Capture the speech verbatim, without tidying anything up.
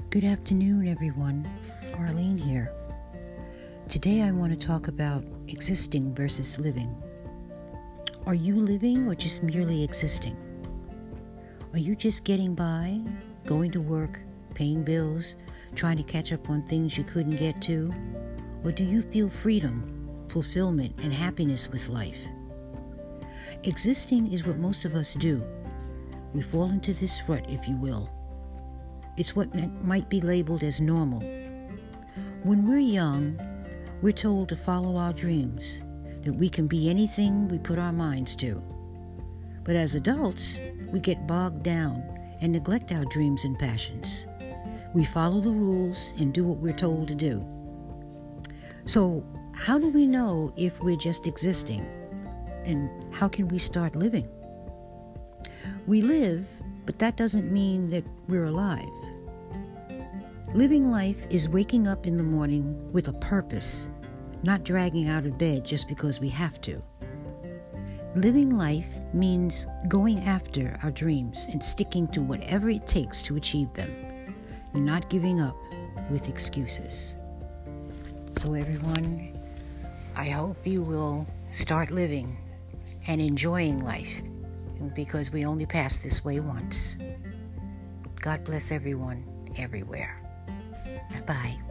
Good afternoon, everyone. Arlene here. Today I want to talk about existing versus living. Are you living or just merely existing? Are you just getting by, going to work, paying bills, trying to catch up on things you couldn't get to? Or do you feel freedom, fulfillment, and happiness with life? Existing is what most of us do. We fall into this rut, if you will. It's what might be labeled as normal. When we're young, we're told to follow our dreams, that we can be anything we put our minds to. But as adults, we get bogged down and neglect our dreams and passions. We follow the rules and do what we're told to do. So, how do we know if we're just existing? And how can we start living? We live, but that doesn't mean that we're alive. Living life is waking up in the morning with a purpose, not dragging out of bed just because we have to. Living life means going after our dreams and sticking to whatever it takes to achieve them, and not giving up with excuses. So everyone, I hope you will start living and enjoying life, because we only pass this way once. God bless everyone, everywhere. Bye-bye.